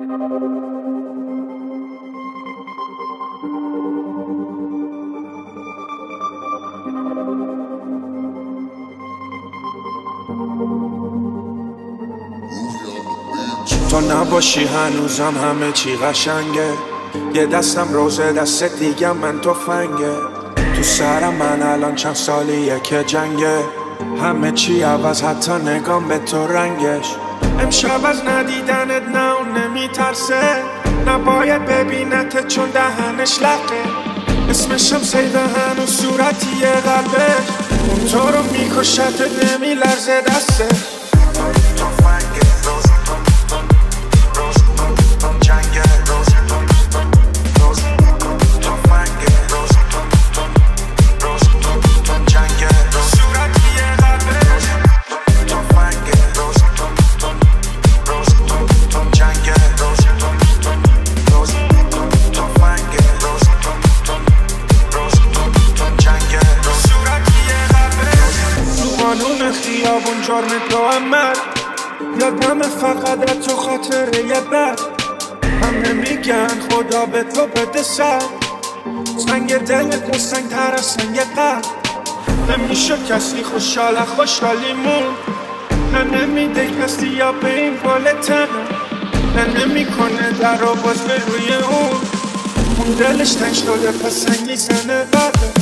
تو نباشی هنوزم همه چی قشنگه، یه دستم روزه دست دیگه من تفنگه. تو سرم من الان چند سالیه که جنگه، همه چی عوض حتی نگام به تو رنگش. امشب از ندیدنت نه اون نمیترسه، نباید ببینت چون دهنش لقه. اسمشم سیده هنوز صورتیه قلبش، اون تو رو میکشت نمیلرزه دسته. قانون خیابون جرم تو عمل، یادم فقط از تو خاطره یه بد. همه میگن خدا به تو بده سر، سنگ دلت سنگ تر از سنگ قلب. نمیشه کسی خوشحال خوشحالیمون، نه نمیده کسی یا به این گل تنه، نه نمیکنه در رو باز به روی اون دلش تنگ شده پس سنگی زنه بده.